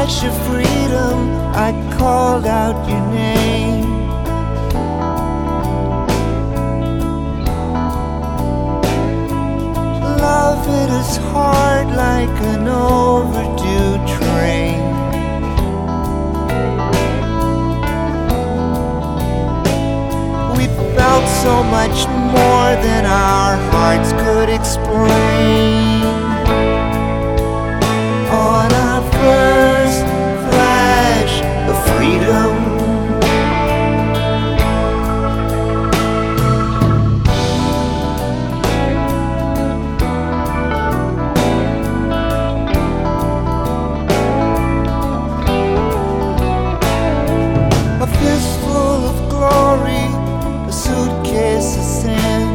flash of freedom, I called out your name. Love hit us hard like an overdue train. We felt so much more than our hearts could explain. On our first flash of freedom, a fistful of glory, a suitcase of sin.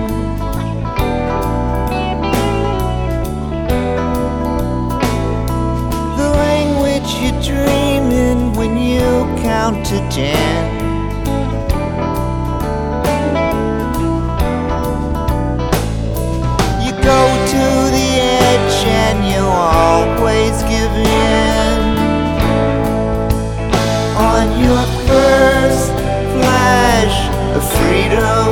The language you dream in when you count to 10. You go to the edge and you always give in. On your first flash of freedom,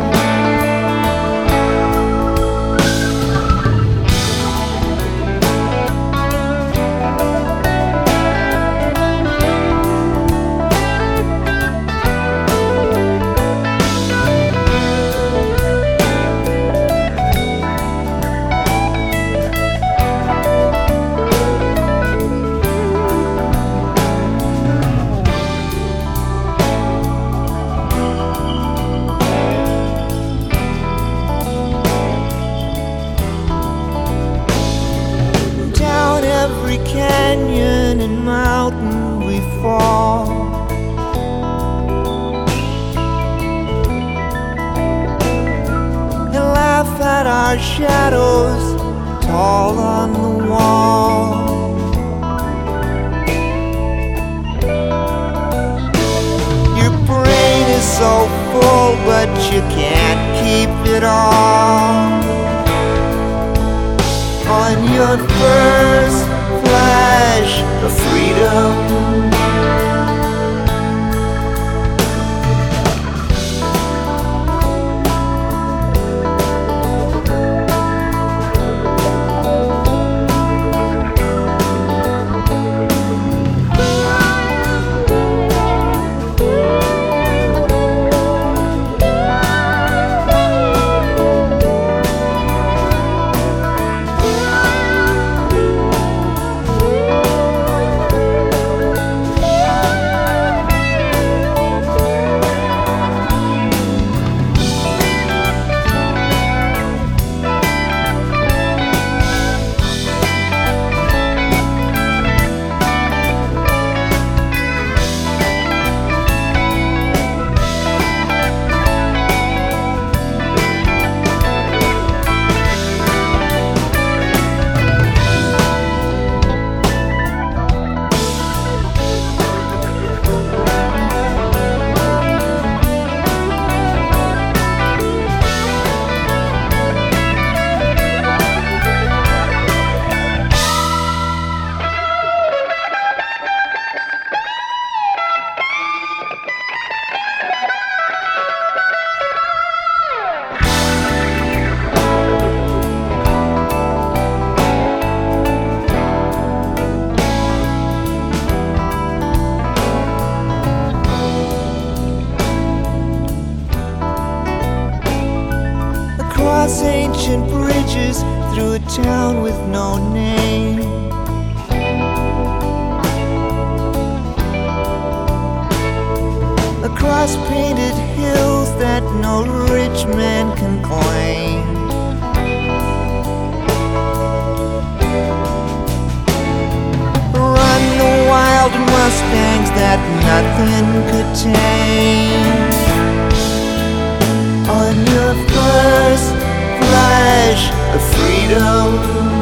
every canyon and mountain we fall. And laugh at our shadows tall on the wall. Your brain is so full, but you can't keep it all. On your first flash of freedom, across ancient bridges through a town with no name. Across painted hills that no rich man can claim. Run the wild mustangs that nothing could tame. On your first flash of freedom,